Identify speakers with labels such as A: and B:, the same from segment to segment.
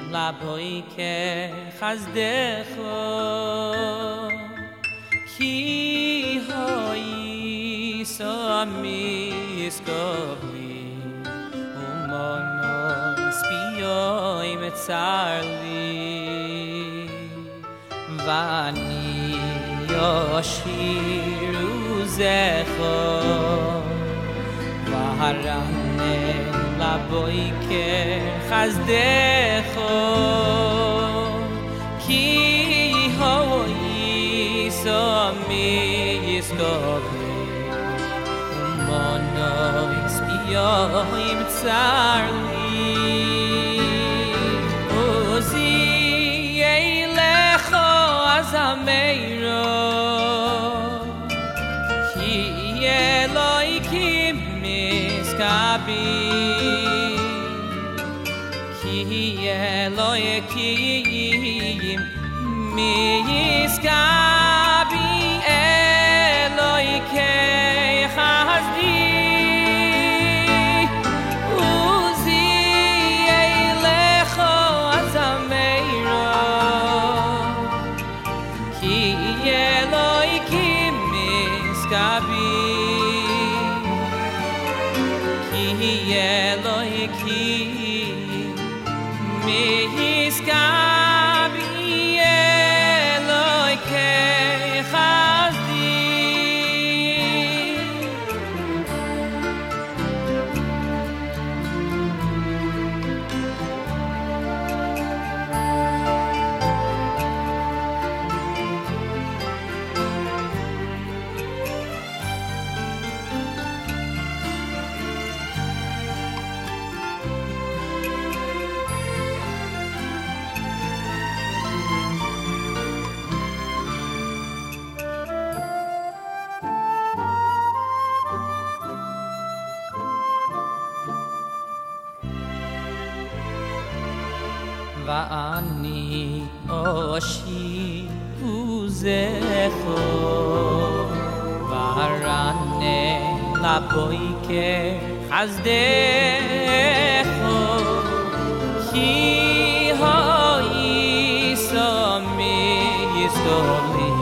A: לבוי כחסדך כי הוי סמיסקוב לי ומונוס ביוי מצר לי ואני יושירו זכר והרנן לבוי כחסדך כי הוי סמיסקוב לי ומונוס ביוי מצר לי עוזי אלך אזמרו כי אלוהים מסכבי כי אלוהים מסכבי אלוהי חסדי עוזי אלך אזמרו כי אלוהים מסכבי כי אלוהים מסכבי אלוהי חסדי ואני אושיעו זכר וארנן לבוי כחסדך כי הוי סמיסקוב לי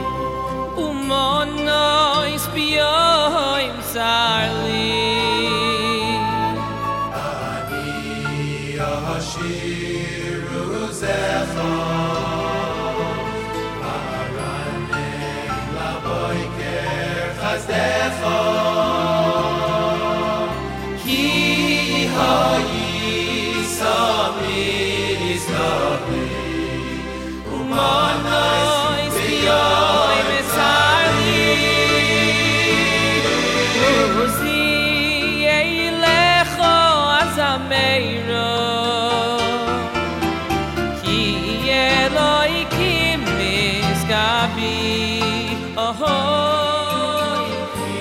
A: ומונוס ביוי מצר לי
B: אני אושיעו זכר וארנן לבוי כחסדך כי הוי סמיסקוב לי ומונוס ביוי מצר לי
A: עוזי אלך אזמרו כי אלוהים מסכבי אהוי
B: כי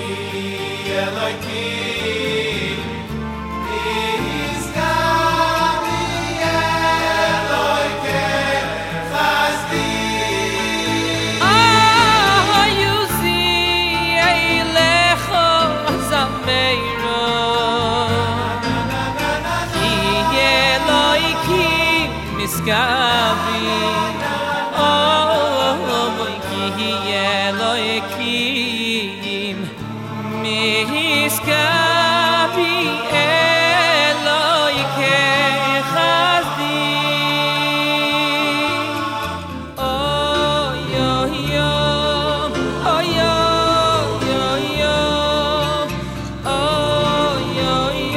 B: אלוהים מסכבי אלוהי חסדי
A: עוזי אלך אזמרו כי אלוהים מסכבי אוי כי אלוהים מסכבי אלוהי כחסדי אוי אוי אוי אוי אוי אוי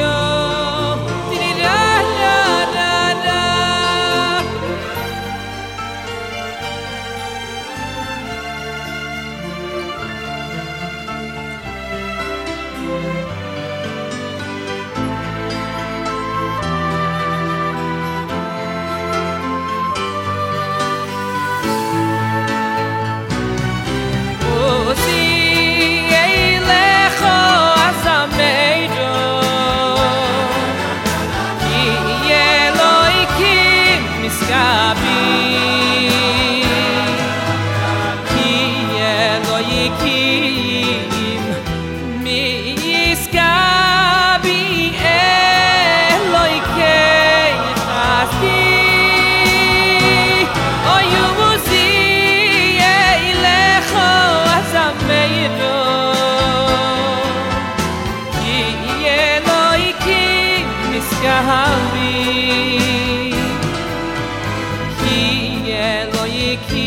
A: ki